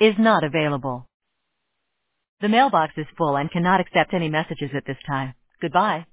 is not available. The mailbox is full and cannot accept any messages at this time. Goodbye.